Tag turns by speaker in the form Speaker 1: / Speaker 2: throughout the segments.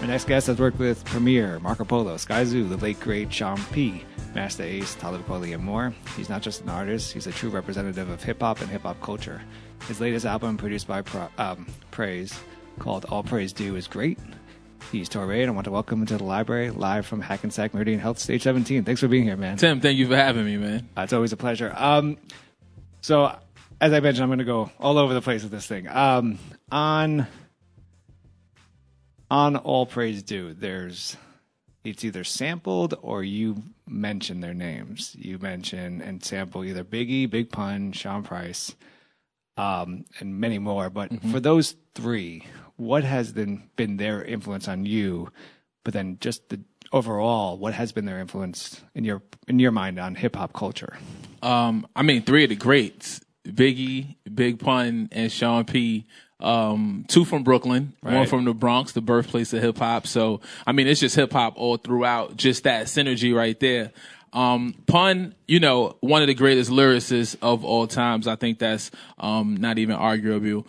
Speaker 1: next guest has worked with Premier, Marco Polo, Sky Zoo, the late great Sean P., Master Ace, Talib Kweli, and more. He's not just an artist, he's a true representative of hip-hop and hip-hop culture. His latest album, produced by Praise, called All Praise Due, is great. He's Torre, and I want to welcome him to the library, live from Hackensack Meridian Health, Stage 17. Thanks for being here, man.
Speaker 2: Tim, thank you for having me, man.
Speaker 1: It's always a pleasure. So, as I mentioned, I'm going to go all over the place with this thing. On All Praise Due, it's either sampled or you mention their names. You mention and sample either Biggie, Big Pun, Sean Price, and many more. But for those three, what has been their influence on you? But then just the overall, what has been their influence in your mind on hip hop culture?
Speaker 2: Three of the greats: Biggie, Big Pun, and Sean P. Two from Brooklyn, right. One from the Bronx, the birthplace of hip hop. So, it's just hip hop all throughout, just that synergy right there. Pun, one of the greatest lyricists of all times. I think that's, not even arguable.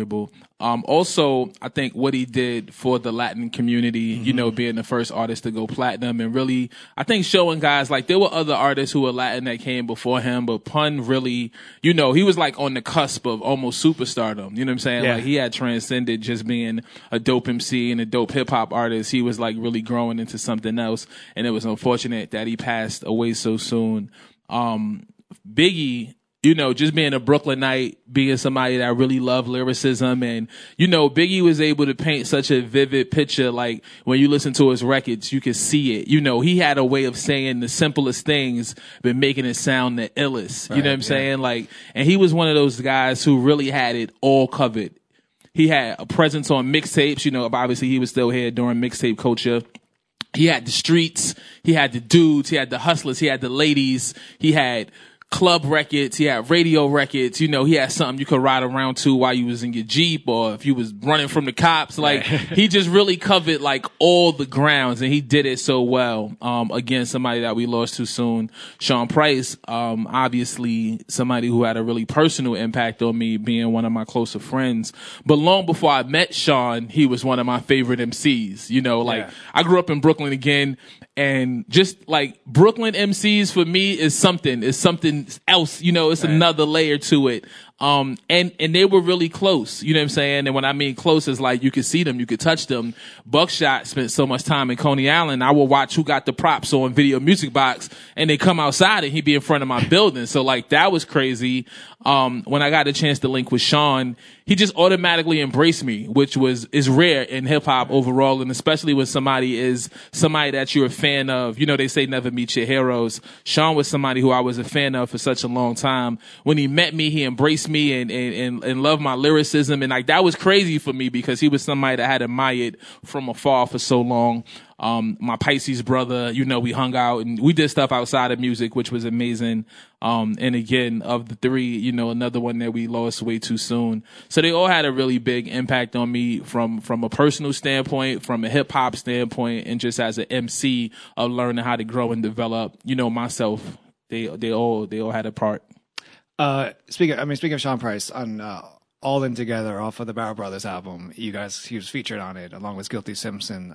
Speaker 2: Also, I think what he did for the Latin community, being the first artist to go platinum and really, I think showing guys, like there were other artists who were Latin that came before him, but Pun really, he was like on the cusp of almost superstardom. You know what I'm saying?
Speaker 1: Yeah.
Speaker 2: Like he had transcended just being a dope MC and a dope hip hop artist. He was like really growing into something else. And it was unfortunate that he passed away so soon. Biggie, just being a Brooklynite, being somebody that really loved lyricism. And, Biggie was able to paint such a vivid picture. Like when you listen to his records, you can see it. He had a way of saying the simplest things, but making it sound the illest. You know what I'm saying? Like, and he was one of those guys who really had it all covered. He had a presence on mixtapes. Obviously he was still here during mixtape culture. He had the streets. He had the dudes. He had the hustlers. He had the ladies. He had club records, he had radio records, he had something you could ride around to while you was in your Jeep or if you was running from the cops. Like, he just really covered like all the grounds and he did it so well. Again, somebody that we lost too soon. Sean Price, obviously somebody who had a really personal impact on me, being one of my closer friends. But long before I met Sean, he was one of my favorite MCs. I grew up in Brooklyn again, and just like Brooklyn MCs for me is something else, it's another layer to it. And they were really close, you know what I'm saying? And when I mean close, is like you could see them, you could touch them. Buckshot spent so much time in Coney Island. I would watch who got the props on Video Music Box, and they come outside and he'd be in front of my building. So like that was crazy. When I got a chance to link with Sean, he just automatically embraced me, which is rare in hip hop overall, and especially when somebody is somebody that you're a fan of. They say never meet your heroes. Sean was somebody who I was a fan of for such a long time. When he met me, he embraced me and loved my lyricism, and like that was crazy for me because he was somebody that I had admired from afar for so long. My Pisces brother, we hung out and we did stuff outside of music, which was amazing. And again, of the three, another one that we lost way too soon. So they all had a really big impact on me from a personal standpoint, from a hip hop standpoint, and just as an MC of learning how to grow and develop, myself. They all had a part.
Speaker 1: Speaking of Sean Price, on All In Together off of the Barrel Brothers album, he was featured on it along with Guilty Simpson.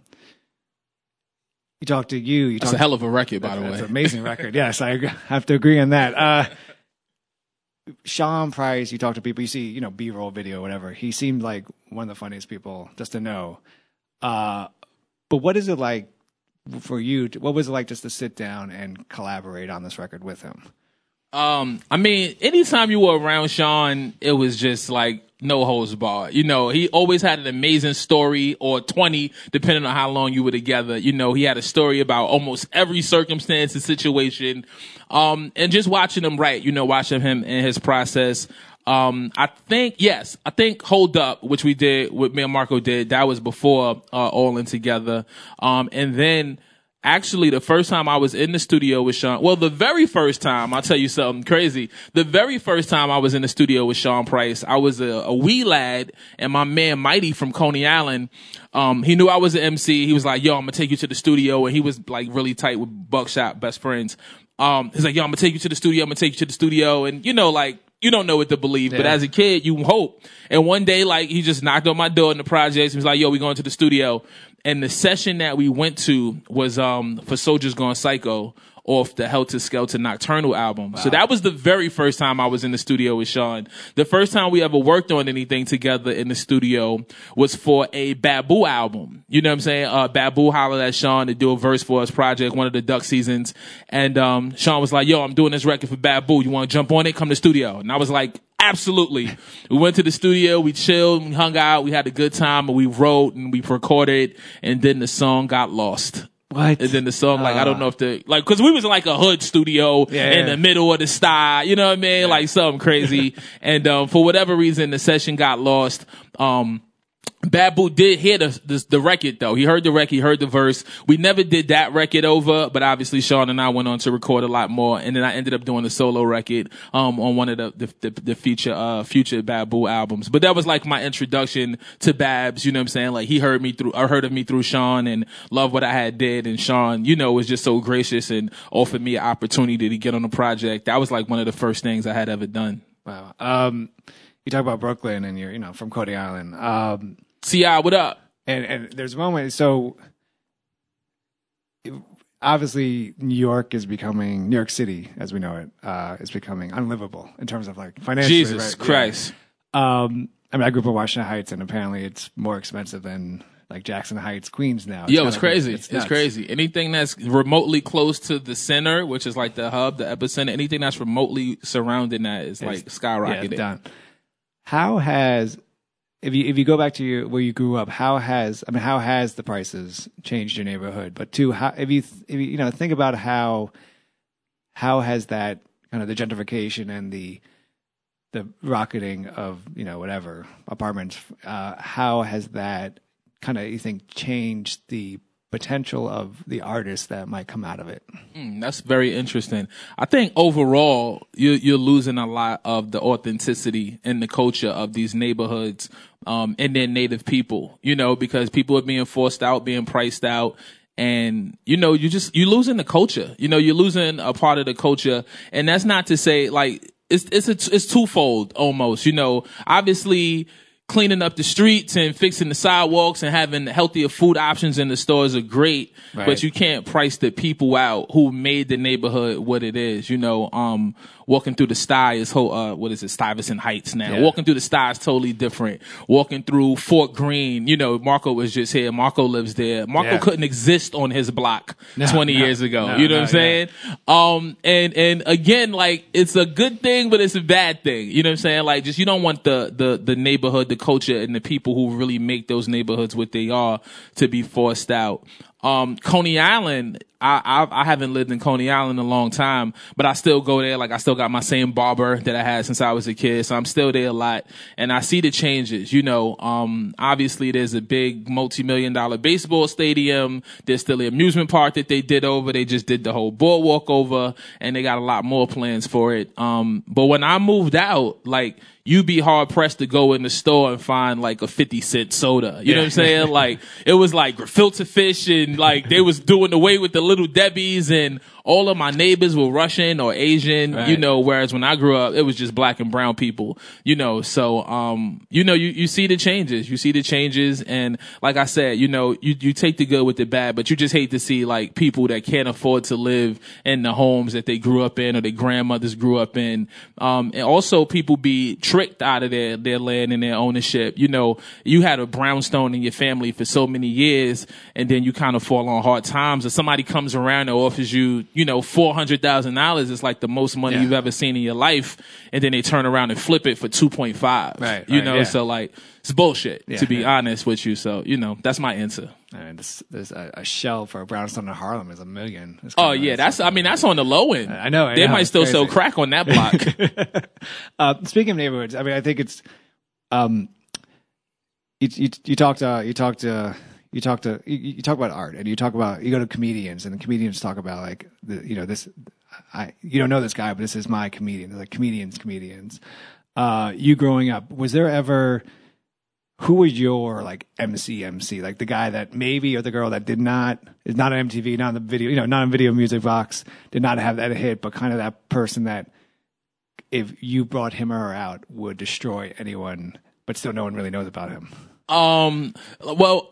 Speaker 1: He talked to you.
Speaker 2: That's a hell of a record, by the way.
Speaker 1: It's an amazing record. Yes, I have to agree on that. Sean Price, you talk to people, you see, B-roll video, whatever. He seemed like one of the funniest people, just to know. But what is it like for you? What was it like just to sit down and collaborate on this record with him?
Speaker 2: Anytime you were around Sean, it was just like no holds barred. He always had an amazing story, or 20, depending on how long you were together. He had a story about almost every circumstance and situation. And just watching him write, watching him in his process. I think Hold Up, which we did, what me and Marco did, that was before, All In Together. And then, actually, the first time I was in the studio with Sean, the very first time, I'll tell you something crazy. The very first time I was in the studio with Sean Price, I was a wee lad, and my man Mighty from Coney Island, he knew I was an MC. He was like, yo, I'm gonna take you to the studio, and he was like really tight with Buckshot, best friends. He's like, yo, I'm gonna take you to the studio, and you don't know what to believe, but as a kid, you hope. And one day, he just knocked on my door in the projects. He was like, yo, we going to the studio. And the session that we went to was for Soldiers Gone Psycho off the Helter Skelter Nocturnal album. Wow. So that was the very first time I was in the studio with Sean. The first time we ever worked on anything together in the studio was for a Babu album. You know what I'm saying? Babu hollered at Sean to do a verse for us project, one of the Duck seasons. And Sean was like, yo, I'm doing this record for Babu. You want to jump on it? Come to the studio. And I was like, absolutely. We went to the studio, we chilled, we hung out, we had a good time, and we wrote and we recorded, and then the song got lost.
Speaker 1: What?
Speaker 2: And then the song, I don't know if cause we was in like a hood studio in the middle of the sty, you know what I mean? Yeah. Like something crazy. And, for whatever reason, the session got lost. Babu did hear the record though. He heard the record, he heard the verse. We never did that record over, but obviously Sean and I went on to record a lot more. And then I ended up doing the solo record, on one of the future Babu albums. But that was like my introduction to Babs, you know what I'm saying? Like he heard of me through Sean and loved what I had did. And Sean, you know, was just so gracious and offered me an opportunity to get on the project. That was like one of the first things I had ever done.
Speaker 1: Wow. You talk about Brooklyn and you're, from Coney Island.
Speaker 2: C.I., what up?
Speaker 1: And there's a moment, so obviously New York City, as we know it, is becoming unlivable in terms of like financially.
Speaker 2: Jesus
Speaker 1: right?
Speaker 2: Christ.
Speaker 1: Yeah. I grew up in Washington Heights, and apparently it's more expensive than like Jackson Heights, Queens now.
Speaker 2: It's crazy. It's crazy. Anything that's remotely close to the center, which is like the hub, the epicenter, anything that's remotely surrounding that is like skyrocketing.
Speaker 1: Yeah, it's done. How has... If you go back to where you grew up, how has the prices changed your neighborhood? But two, if you think about how has that kind of the gentrification and the rocketing of whatever apartments, how has that kind of you think changed the potential of the artists that might come out of it?
Speaker 2: That's very interesting. I think overall you're losing a lot of the authenticity and the culture of these neighborhoods and their native people, because people are being forced out, being priced out. And, you're losing the culture, you're losing a part of the culture. And that's not to say like, it's twofold almost, obviously cleaning up the streets and fixing the sidewalks and having healthier food options in the stores are great, right. But you can't price the people out who made the neighborhood what it is. Walking through the Sty is Stuyvesant Heights now. Yeah. Walking through the Sty is totally different. Walking through Fort Greene, Marco was just here. Marco lives there. Marco couldn't exist on his block 20 years ago. You know what I'm saying? Yeah. And again, like, it's a good thing, but it's a bad thing. You know what I'm saying? Like, just, you don't want the neighborhood, the culture, and the people who really make those neighborhoods what they are to be forced out. Coney Island, I haven't lived in Coney Island in a long time, but I still go there. Like, I still got my same barber that I had since I was a kid. So I'm still there a lot. And I see the changes, obviously there's a big multi-million-dollar baseball stadium. There's still the amusement park that they did over. They just did the whole boardwalk over, and they got a lot more plans for it. But when I moved out, like, you'd be hard pressed to go in the store and find like a 50-cent soda. You know what I'm saying? Like, it was like filter fish, and like they was doing away with the Little Debbies, and all of my neighbors were Russian or Asian, right. Whereas when I grew up, it was just black and brown people, so, you see the changes. And like I said, you take the good with the bad, but you just hate to see like people that can't afford to live in the homes that they grew up in or their grandmothers grew up in. And also people be tricked out of their land and their ownership. You had a brownstone in your family for so many years, and then you kind of fall on hard times, or somebody comes around and offers you, $400,000 is like the most money you've ever seen in your life, and then they turn around and flip it for 2.5. Right. So like, it's bullshit, to be honest with you. So, that's my answer.
Speaker 1: There's a shell for a brownstone in Harlem is $1 million.
Speaker 2: Oh yeah, that's on the low end.
Speaker 1: I know.
Speaker 2: They might still sell crack on that block.
Speaker 1: Speaking of neighborhoods, I think it's you talk about art, and you go to comedians, and the comedians talk about like this. You don't know this guy, but this is my comedian. They're like comedians. You growing up, was there ever? Who was your like MC, like the guy that maybe, or the girl that is not on MTV, not on the video, not on Video Music Box, did not have that hit, but kind of that person that if you brought him or her out would destroy anyone, but still no one really knows about him?
Speaker 2: Well,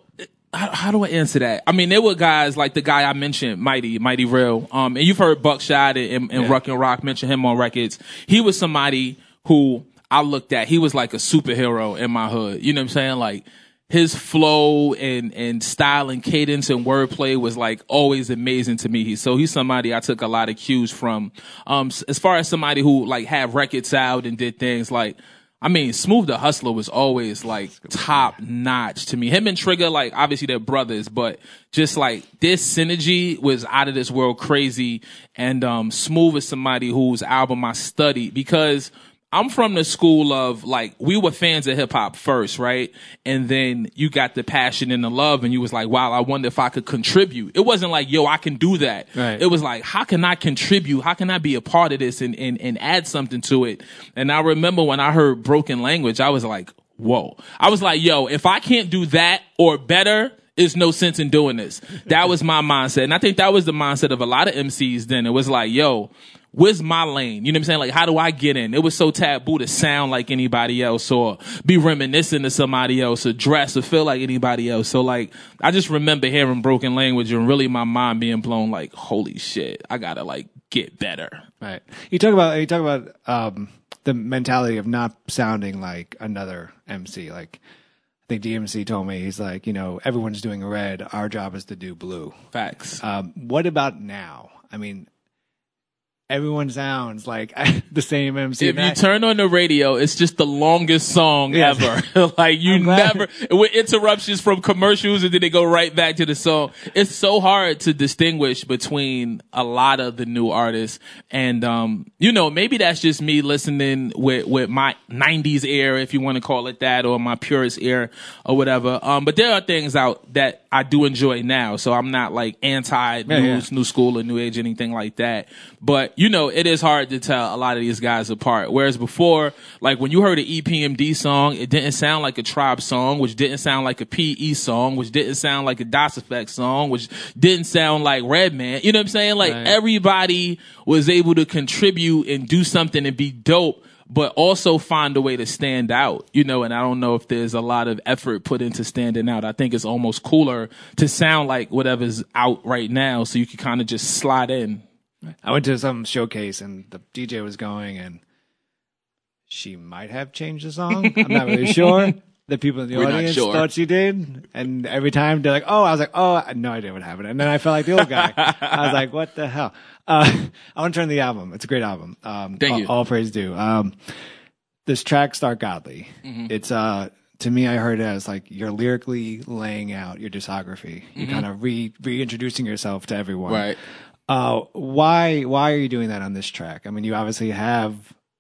Speaker 2: how do I answer that? I mean, there were guys like the guy I mentioned, Mighty Real. And you've heard Buckshot and Ruck and Rock mention him on records. He was somebody who I looked at. He was like a superhero in my hood. You know what I'm saying? Like his flow and style and cadence and wordplay was like always amazing to me. He's somebody I took a lot of cues from. As far as somebody who like had records out and did things like, I mean, Smooth the Hustler was always like top notch to me. Him and Trigger, like obviously they're brothers, but just like this synergy was out of this world crazy. And Smooth is somebody whose album I studied because I'm from the school of like, we were fans of hip hop first, right? And then you got the passion and the love and you was like, wow, I wonder if I could contribute. It wasn't like, yo, I can do that.
Speaker 1: Right.
Speaker 2: It was like, how can I contribute? How can I be a part of this and add something to it? And I remember when I heard Broken Language, I was like, whoa. I was like, yo, if I can't do that or better, there's no sense in doing this. That was my mindset. And I think that was the mindset of a lot of MCs then. It was like, yo, where's my lane? You know what I'm saying? Like, how do I get in? It was so taboo to sound like anybody else or be reminiscent of somebody else or dress or feel like anybody else. So, like, I just remember hearing Broken Language and really my mind being blown like, holy shit, I gotta, like, get better.
Speaker 1: Right. You talk about the mentality of not sounding like another MC. Like, I think DMC told me, he's like, you know, everyone's doing red. Our job is to do blue.
Speaker 2: Facts.
Speaker 1: What about now? I mean, everyone sounds like the same MC.
Speaker 2: If you turn on the radio, it's just the longest song ever. Like you never, with interruptions from commercials and then they go right back to the song. It's so hard to distinguish between a lot of the new artists. And, you know, maybe that's just me listening with my 90s ear, if you want to call it that, or my purist ear or whatever. But there are things out that I do enjoy now. So I'm not like anti new school or new age, anything like that. But, you know, it is hard to tell a lot of these guys apart. Whereas before, like when you heard an EPMD song, it didn't sound like a Tribe song, which didn't sound like a PE song, which didn't sound like a Das Effect song, which didn't sound like Redman. You know what I'm saying? Like everybody was able to contribute and do something and be dope, but also find a way to stand out, you know, and I don't know if there's a lot of effort put into standing out. I think it's almost cooler to sound like whatever's out right now so you can kind of just slide in.
Speaker 1: I went to some showcase and the DJ was going and she might have changed the song. I'm not really sure. The people in the audience thought she did. And every time they're like, oh, I was like, oh, I had no idea what happened. And then I felt like the old guy. I was like, what the hell? I want to turn to the album. It's a great album.
Speaker 2: Thank you.
Speaker 1: All praise due. This track, Start Godly. Mm-hmm. It's, to me, I heard it as like you're lyrically laying out your discography. You're kind of reintroducing yourself to everyone.
Speaker 2: Right.
Speaker 1: Why are you doing that on this track? I mean, you obviously have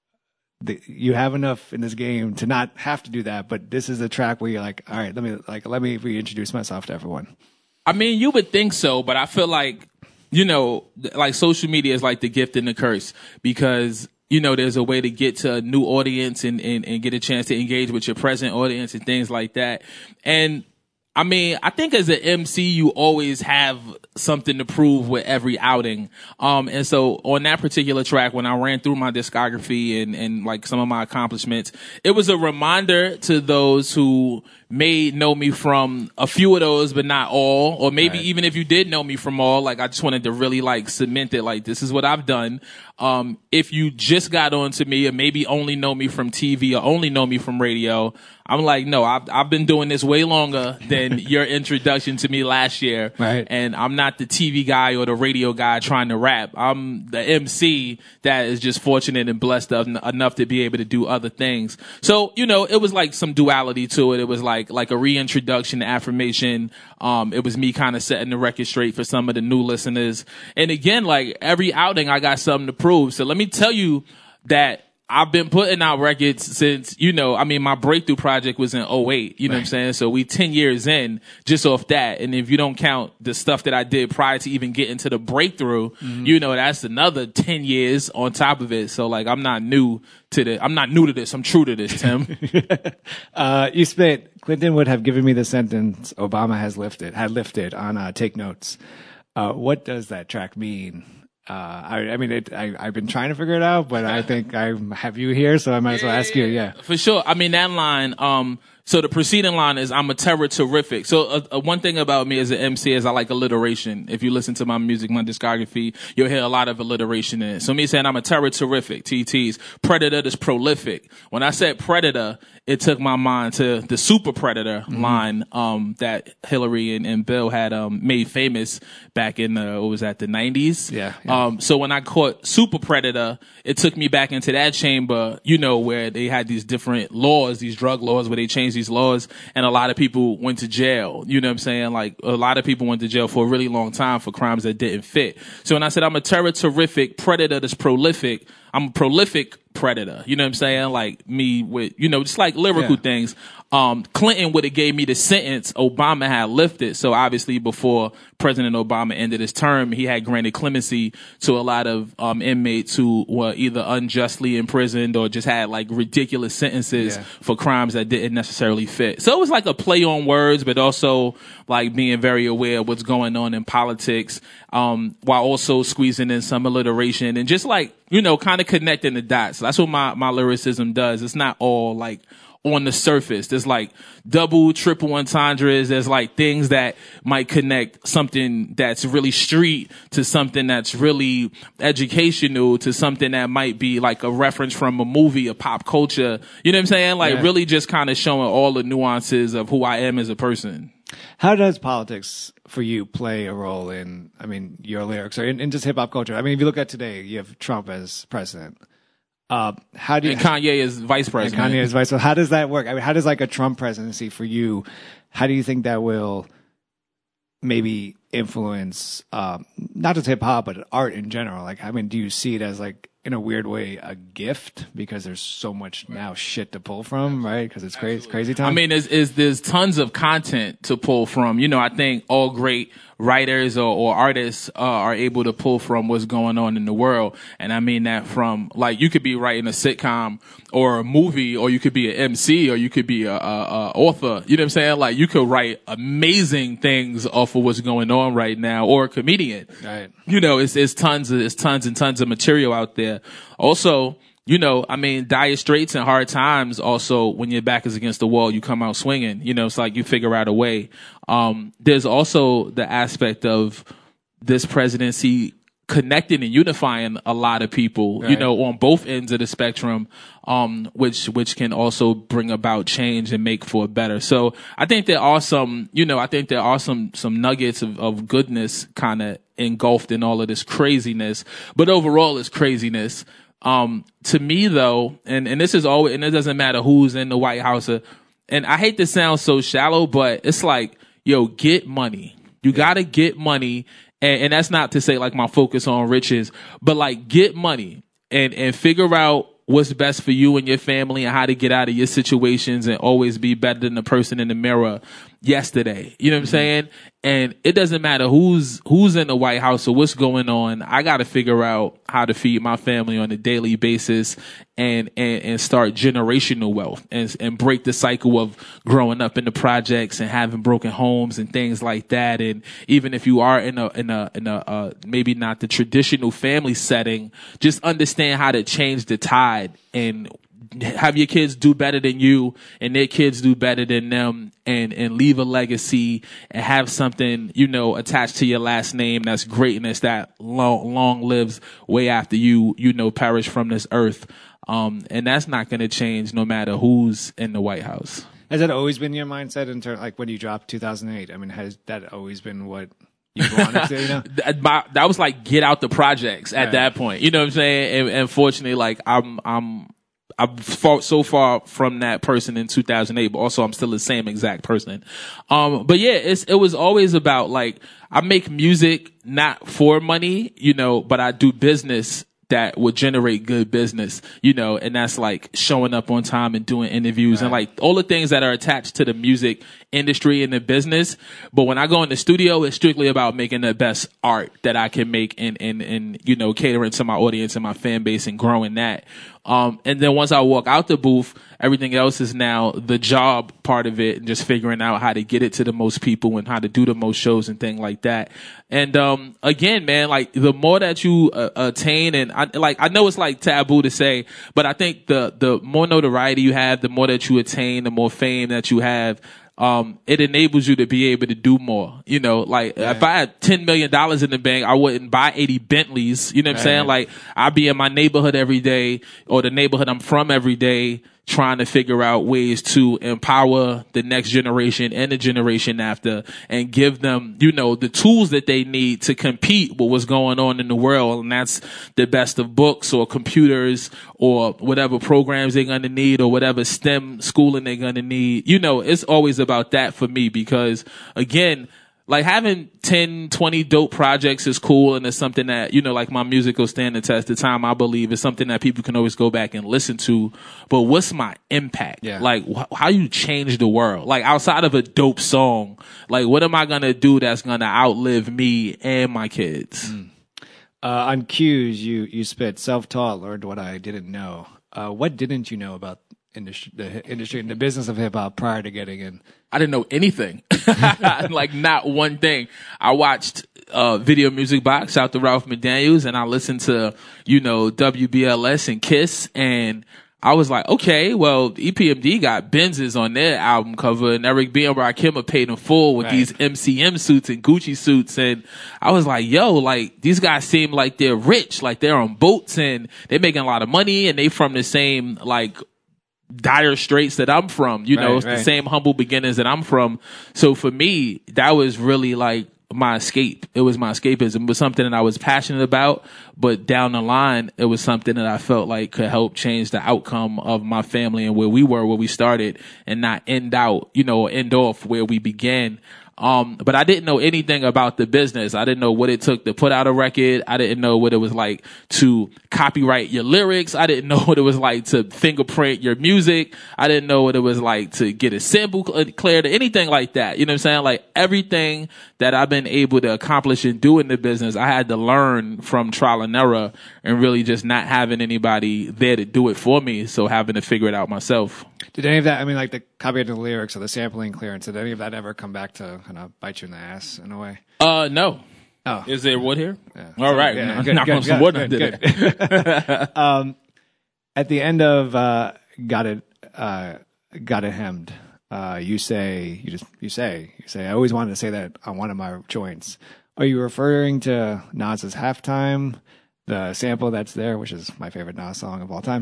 Speaker 1: you have enough in this game to not have to do that, but this is a track where you're like, all right, let me reintroduce myself to everyone.
Speaker 2: I mean, you would think so, but I feel like, you know, like social media is like the gift and the curse because, you know, there's a way to get to a new audience and get a chance to engage with your present audience and things like that. And I mean, I think as an MC, you always have something to prove with every outing. And so on that particular track, when I ran through my discography and like some of my accomplishments, it was a reminder to those who may know me from a few of those, but not all, or maybe even if you did know me from all, like I just wanted to really like cement it. Like, this is what I've done. If you just got onto me or maybe only know me from TV or only know me from radio, I'm like, no, I've been doing this way longer than your introduction to me last year.
Speaker 1: Right.
Speaker 2: And I'm not the TV guy or the radio guy trying to rap. I'm the MC that is just fortunate and blessed enough to be able to do other things. So, you know, it was like some duality to it. It was like a reintroduction, affirmation. It was me kind of setting the record straight for some of the new listeners. And again, like every outing, I got something to prove. So let me tell you that I've been putting out records since, you know, I mean, my breakthrough project was in 2008, you know what I'm saying? So we 10 years in just off that. And if you don't count the stuff that I did prior to even getting to the breakthrough, you know, that's another 10 years on top of it. So like, I'm not new to this. I'm true to this, Tim.
Speaker 1: You spit, Clinton would have given me the sentence Obama had lifted on Take Notes. What does that track mean? I mean, I've been trying to figure it out, but I think I have you here, so I might as well ask you. Yeah,
Speaker 2: for sure. I mean, that line, So the preceding line is, I'm a terror terrific. So one thing about me as an MC is I like alliteration. If you listen to my music, my discography, you'll hear a lot of alliteration in it. So me saying I'm a terror terrific, TTs, predator that's prolific. When I said predator, it took my mind to the super predator line that Hillary and Bill had made famous back in the 90s.
Speaker 1: Yeah.
Speaker 2: So when I caught super predator, it took me back into that chamber, you know, where they had these different laws, these drug laws, where they changed these laws, and a lot of people went to jail. You know what I'm saying? Like, a lot of people went to jail for a really long time for crimes that didn't fit. So when I said I'm a terror terrific predator that's prolific, I'm a prolific predator. You know what I'm saying? Like me with, you know, just like lyrical things. Clinton would have gave me the sentence Obama had lifted. So obviously before President Obama ended his term, he had granted clemency to a lot of inmates who were either unjustly imprisoned or just had like ridiculous sentences for crimes that didn't necessarily fit. So it was like a play on words, but also like being very aware of what's going on in politics, while also squeezing in some alliteration and just like, you know, kind of connecting the dots. That's what my lyricism does. It's not all like on the surface. There's like double, triple entendres. There's like things that might connect something that's really street to something that's really educational to something that might be like a reference from a movie, a pop culture. You know what I'm saying? Like really just kind of showing all the nuances of who I am as a person.
Speaker 1: How does politics for you play a role in, I mean, your lyrics or in just hip hop culture? I mean, if you look at today, you have Trump as president. How do you,
Speaker 2: and Kanye is vice president.
Speaker 1: And Kanye is vice. So how does that work? I mean, how does like a Trump presidency for you? How do you think that will maybe influence not just hip hop but art in general? Like, I mean, do you see it as like in a weird way a gift because there's so much now shit to pull from, right? Because it's crazy time.
Speaker 2: I mean, there's tons of content to pull from. You know, I think all great writers or artists are able to pull from what's going on in the world. And I mean that from, like, you could be writing a sitcom or a movie, or you could be an MC, or you could be a author. You know what I'm saying? Like, you could write amazing things off of what's going on right now, or a comedian.
Speaker 1: Right.
Speaker 2: You know, it's tons and tons of material out there. Also, you know, I mean, dire straits and hard times. Also, when your back is against the wall, you come out swinging. You know, it's like you figure out a way. There's also the aspect of this presidency connecting and unifying a lot of people, right, you know, on both ends of the spectrum, which can also bring about change and make for better. So I think there are some, you know, some nuggets of goodness kind of engulfed in all of this craziness, but overall it's craziness. To me though, and this is always, and it doesn't matter who's in the White House, and I hate to sound so shallow, but it's like, yo, get money. You gotta get money. And that's not to say like my focus on riches, but like get money and figure out what's best for you and your family and how to get out of your situations and always be better than the person in the mirror yesterday. You know what I'm saying? And it doesn't matter who's in the White House or what's going on. I got to figure out how to feed my family on a daily basis and start generational wealth and break the cycle of growing up in the projects and having broken homes and things like that. And even if you are in a maybe not the traditional family setting, just understand how to change the tide and have your kids do better than you and their kids do better than them and leave a legacy and have something, you know, attached to your last name that's greatness that long lives way after you know, perish from this earth. And that's not going to change no matter who's in the White House.
Speaker 1: Has that always been your mindset in terms, like when you dropped 2008? I mean, has that always been what you wanted to, you know?
Speaker 2: That was like get out the projects at that point. You know what I'm saying? And fortunately, like I've fought so far from that person in 2008, but also I'm still the same exact person. But yeah, it was always about like, I make music not for money, you know, but I do business that would generate good business, you know, and that's like showing up on time and doing interviews and like all the things that are attached to the music industry and the business. But when I go in the studio, it's strictly about making the best art that I can make and you know, catering to my audience and my fan base and growing that. And then once I walk out the booth, everything else is now the job part of it and just figuring out how to get it to the most people and how to do the most shows and things like that. And, again, man, like the more that you attain, and I know it's like taboo to say, but I think the more notoriety you have, the more that you attain, the more fame that you have, it enables you to be able to do more. You know, like if I had $10 million in the bank, I wouldn't buy 80 Bentleys. You know what I'm saying? Like I'd be in my neighborhood every day, or the neighborhood I'm from every day, trying to figure out ways to empower the next generation and the generation after, and give them, you know, the tools that they need to compete with what's going on in the world. And that's the best of books or computers or whatever programs they're going to need or whatever STEM schooling they're going to need. You know, it's always about that for me, because again, like having 10, 20 dope projects is cool, and it's something that, you know, like my music will stand the test of time, I believe. It's something that people can always go back and listen to. But what's my impact?
Speaker 1: Yeah.
Speaker 2: Like how you change the world? Like outside of a dope song, like what am I going to do that's going to outlive me and my kids?
Speaker 1: On cues, you spit self-taught, learned what I didn't know. What didn't you know about the industry and the business of hip hop prior to getting in?
Speaker 2: I didn't know anything. Like not one thing. I watched Video Music Box, out to Ralph McDaniels, and I listened to, you know, WBLS and Kiss, and I was like, okay, well, EPMD got Benzes on their album cover, and Eric B. and Rakim are paid in full with these MCM suits and Gucci suits. And I was like, yo, like, these guys seem like they're rich, like they're on boats and they're making a lot of money, and they from the same, like, dire straits that I'm from, you know, it's the same humble beginnings that I'm from. So for me, that was really like my escape. It was my escapism. It was something that I was passionate about, but down the line, it was something that I felt like could help change the outcome of my family and where we were, where we started, and not end off where we began. But I didn't know anything about the business. I didn't know what it took to put out a record. I didn't know what it was like to copyright your lyrics. I didn't know what it was like to fingerprint your music. I didn't know what it was like to get a sample cleared or anything like that. You know what I'm saying? Like everything that I've been able to accomplish and do in the business, I had to learn from trial and error, and really just not having anybody there to do it for me. So having to figure it out myself.
Speaker 1: Did any of that, I mean, like the copyrighting the lyrics or the sampling clearance, did any of that ever come back to kind of bite you in the ass in a way?
Speaker 2: No.
Speaker 1: Oh.
Speaker 2: Is there wood here?
Speaker 1: Yeah.
Speaker 2: All right.
Speaker 1: Yeah,
Speaker 2: Knock on some wood under there.
Speaker 1: At the end of Got It Hemmed, you say, I always wanted to say that on one of my joints. Are you referring to Nas's Halftime, the sample that's there, which is my favorite Nas song of all time?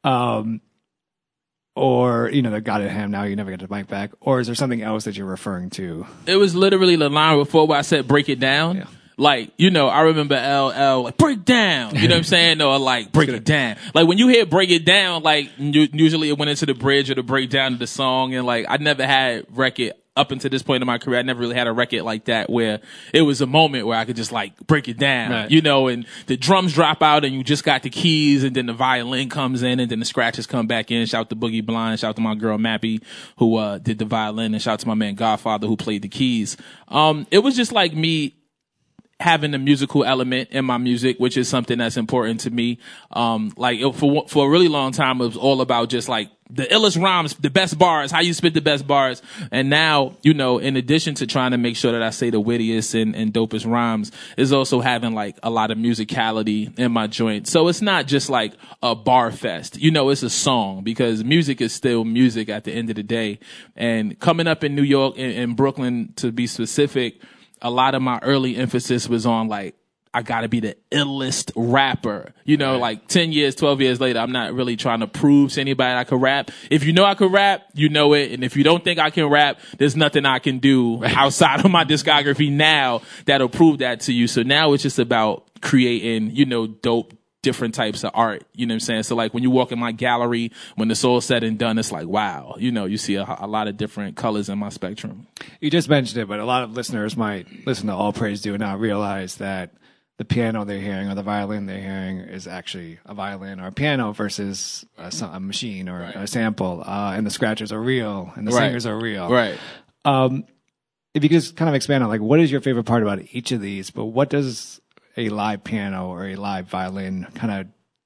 Speaker 1: Or, you know, the Got It Hemmed, now you never get the mic back? Or is there something else that you're referring to?
Speaker 2: It was literally the line before where I said break it down. Yeah. Like, you know, I remember LL, like, break down. You know what I'm saying? Or like, break it down. Like, when you hear break it down, like, usually it went into the bridge or the breakdown of the song. And like, I never had record up until this point in my career. I never really had a record like that where it was a moment where I could just like break it down, you know, and the drums drop out and you just got the keys, and then the violin comes in, and then the scratches come back in. Shout to Boogie Blind, shout to my girl Mappy who did the violin, and shout to my man Godfather who played the keys. It was just like me having the musical element in my music, which is something that's important to me. For a really long time, it was all about just like the illest rhymes, the best bars, how you spit the best bars. And now, you know, in addition to trying to make sure that I say the wittiest and dopest rhymes, is also having like a lot of musicality in my joint. So it's not just like a bar fest, you know, it's a song, because music is still music at the end of the day. And coming up in New York and Brooklyn, to be specific, a lot of my early emphasis was on like, I gotta be the illest rapper. You know, like 10 years, 12 years later, I'm not really trying to prove to anybody I can rap. If you know I can rap, you know it. And if you don't think I can rap, there's nothing I can do outside of my discography now that'll prove that to you. So now it's just about creating, you know, dope, different types of art. You know what I'm saying? So like when you walk in my gallery, when it's all said and done, it's like, wow, you know, you see a lot of different colors in my spectrum.
Speaker 1: You just mentioned it, but a lot of listeners might listen to All Praise Do and not realize that the piano they're hearing or the violin they're hearing is actually a violin or a piano versus a machine or a sample. And the scratches are real and the singers are real.
Speaker 2: Right.
Speaker 1: If you could just kind of expand on like, what is your favorite part about each of these, but what does a live piano or a live violin kind of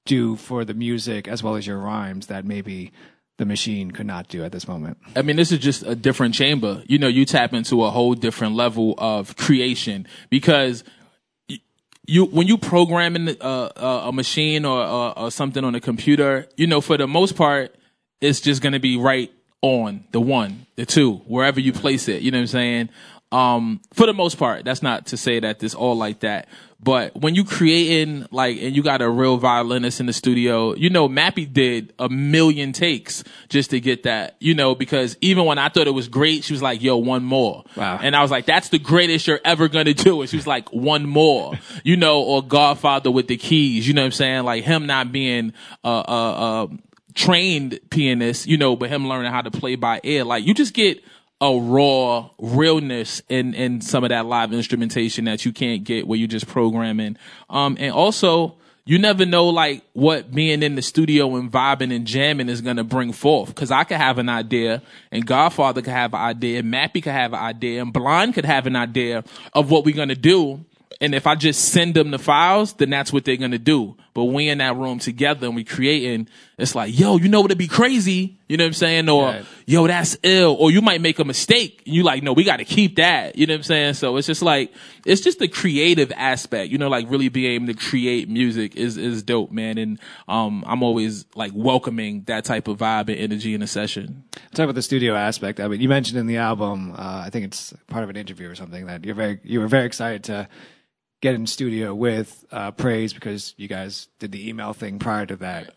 Speaker 1: do for the music as well as your rhymes that maybe the machine could not do at this moment?
Speaker 2: I mean, this is just a different chamber. You know, you tap into a whole different level of creation because when you program in a machine or something on a computer, you know, for the most part, it's just going to be right on the 1, the 2, wherever you place it. You know what I'm saying? For the most part, that's not to say that it's all like that. But when you creating and you got a real violinist in the studio, you know, Mappy did 1 million takes just to get that, you know, because even when I thought it was great, she was like, yo, 1 more.
Speaker 1: Wow.
Speaker 2: And I was like, that's the greatest you're ever going to do. And she was like, 1 more, you know, or Godfather with the keys, you know what I'm saying? Like him not being, trained pianist, you know, but him learning how to play by ear. Like you just get a raw realness in some of that live instrumentation that you can't get where you're just programming. And also you never know like what being in the studio and vibing and jamming is going to bring forth. Cause I could have an idea and Godfather could have an idea, Mappy could have an idea, and Blind could have an idea of what we're going to do. And if I just send them the files, then that's what they're going to do. But we in that room together and we creating, it's like, yo, you know what'd be crazy? You know what I'm saying? Or,
Speaker 1: right.
Speaker 2: Yo, that's ill. Or you might make a mistake. And you like, no, we got to keep that. You know what I'm saying? So it's just like, it's just the creative aspect, you know, like really being able to create music is dope, man. And, I'm always like welcoming that type of vibe and energy in a session.
Speaker 1: Talk about the studio aspect. I mean, you mentioned in the album, I think it's part of an interview or something that you were very excited to get in studio with Praise because you guys did the email thing prior to that.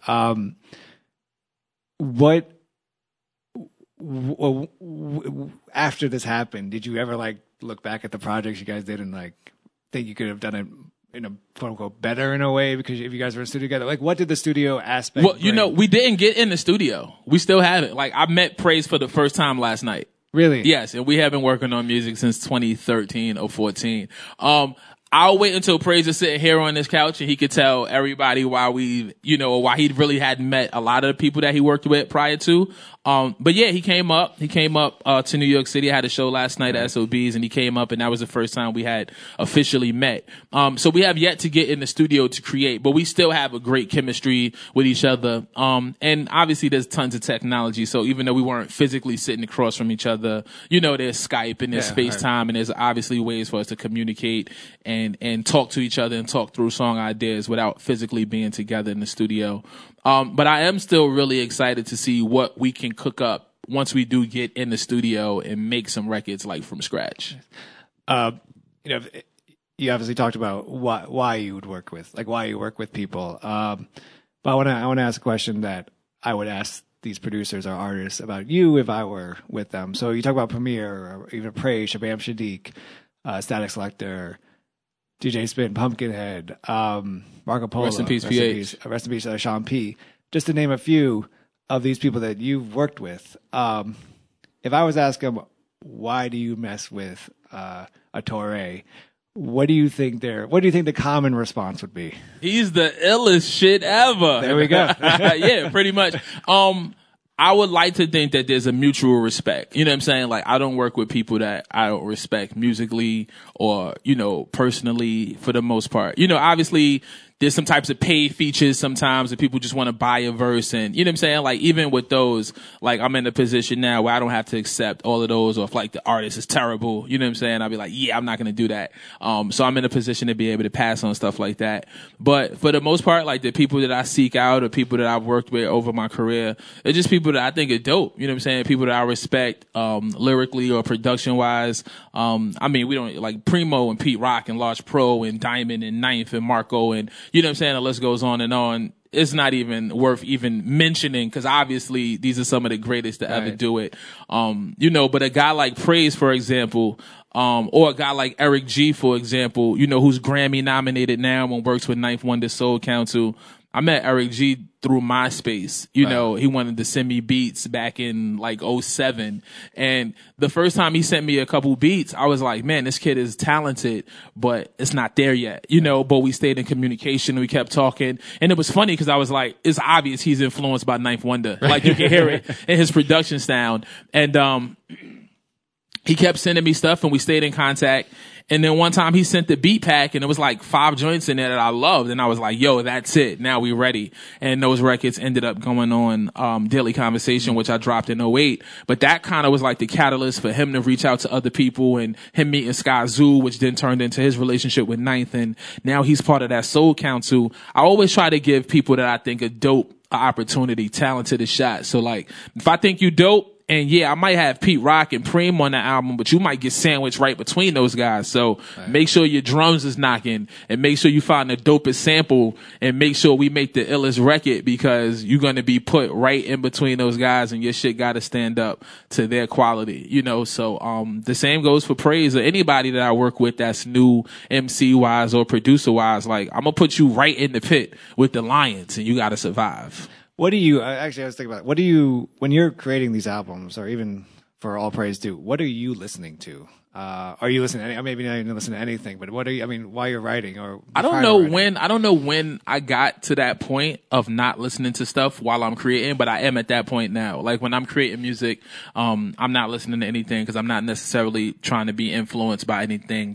Speaker 1: After this happened, did you ever like look back at the projects you guys did and like think you could have done it in a quote unquote better in a way because if you guys were in studio together? Like what did the studio aspect
Speaker 2: Well, you know, we didn't get in the studio. We still haven't. Like I met Praise for the first time last night.
Speaker 1: Really?
Speaker 2: Yes, and we have been working on music since 2013 or 14. I'll wait until Praise is sitting here on this couch and he could tell everybody why he really hadn't met a lot of the people that he worked with prior to. But yeah, he came up to New York City. I had a show last night at SOBs and he came up and that was the first time we had officially met. So we have yet to get in the studio to create, but we still have a great chemistry with each other. And obviously there's tons of technology. So even though we weren't physically sitting across from each other, you know, there's Skype and there's FaceTime and there's obviously ways for us to communicate and talk to each other and talk through song ideas without physically being together in the studio. But I am still really excited to see what we can cook up once we do get in the studio and make some records like from scratch. You know, you obviously talked about why you would work with, like why you work with people. But I want to ask a question that I would ask these producers or artists about you if I were with them. So you talk about Premier or even Praise, Shabam Shadiq, Static Selector, DJ Spin, Pumpkinhead, Marco Polo. Rest in peace, PH.
Speaker 1: Rest in peace, Sean P. Just to name a few of these people that you've worked with. If I was to ask them, why do you mess with a Torre? What do you think the common response would be?
Speaker 2: He's the illest shit ever.
Speaker 1: There we go.
Speaker 2: Yeah, pretty much. I would like to think that there's a mutual respect. You know what I'm saying? Like, I don't work with people that I don't respect musically or, you know, personally for the most part. You know, obviously, there's some types of paid features sometimes that people just want to buy a verse. And you know what I'm saying? Like, even with those, like, I'm in a position now where I don't have to accept all of those, or if like the artist is terrible, you know what I'm saying? I'll be like, yeah, I'm not going to do that. So I'm in a position to be able to pass on stuff like that. But for the most part, like the people that I seek out or people that I've worked with over my career, they're just people that I think are dope. You know what I'm saying? People that I respect, lyrically or production wise. I mean, we don't like Primo and Pete Rock and Large Pro and Diamond and Ninth and Marco and, you know what I'm saying? The list goes on and on. It's not even worth even mentioning because obviously these are some of the greatest to ever do it. You know, but a guy like Praise, for example, or a guy like Eric G, for example, you know, who's Grammy nominated now and works with Ninth Wonder Soul Council. I met Eric G through MySpace. You know, he wanted to send me beats back in like 07. And the first time he sent me a couple beats, I was like, man, this kid is talented, but it's not there yet, you know, but we stayed in communication. We kept talking. And it was funny because I was like, it's obvious he's influenced by Ninth Wonder. Like you can hear it in his production sound. And, he kept sending me stuff and we stayed in contact. And then one time he sent the beat pack and it was like 5 joints in there that I loved. And I was like, yo, that's it. Now we ready. And those records ended up going on, Daily Conversation, which I dropped in '08. But that kind of was like the catalyst for him to reach out to other people and him meeting Sky Zoo, which then turned into his relationship with Ninth. And now he's part of that Soul Council. I always try to give people that I think are dope an opportunity, talented a shot. So like, if I think you dope, and yeah, I might have Pete Rock and Preem on the album, but you might get sandwiched right between those guys. So make sure your drums is knocking and make sure you find the dopest sample and make sure we make the illest record because you're going to be put right in between those guys and your shit got to stand up to their quality, you know? So, the same goes for Praise or anybody that I work with that's new MC wise or producer wise. Like, I'm going to put you right in the pit with the Lions and you got to survive.
Speaker 1: What do you, actually I was thinking about, what do you, when you're creating these albums or even for All Praise Due, what are you listening to? Are you listening to any, maybe not even listen to anything, but what are you, I mean, while you're writing or
Speaker 2: I don't know when I got to that point of not listening to stuff while I'm creating, but I am at that point now. Like when I'm creating music, I'm not listening to anything because I'm not necessarily trying to be influenced by anything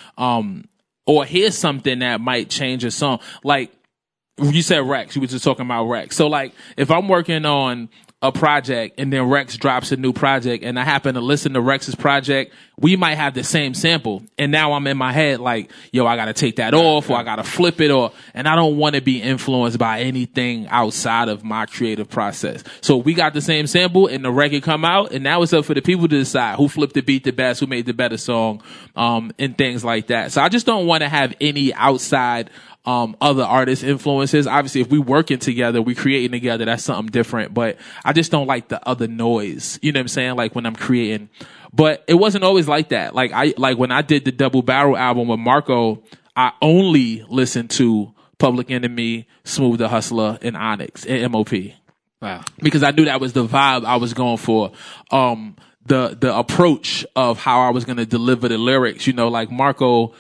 Speaker 2: or hear something that might change a song. Like, you said Rex. You were just talking about Rex. So like, if I'm working on a project and then Rex drops a new project and I happen to listen to Rex's project, we might have the same sample. And now I'm in my head like, yo, I got to take that off or I got to flip it and I don't want to be influenced by anything outside of my creative process. So we got the same sample and the record come out and now it's up for the people to decide who flipped the beat the best, who made the better song, and things like that. So I just don't want to have any outside other artists' influences. Obviously, if we working together, we creating together, that's something different. But I just don't like the other noise. You know what I'm saying? Like when I'm creating. But it wasn't always like that. Like when I did the Double Barrel album with Marco, I only listened to Public Enemy, Smooth the Hustler, and Onyx and MOP.
Speaker 1: Wow. Because
Speaker 2: I knew that was the vibe I was going for. The approach of how I was going to deliver the lyrics, you know, like Marco,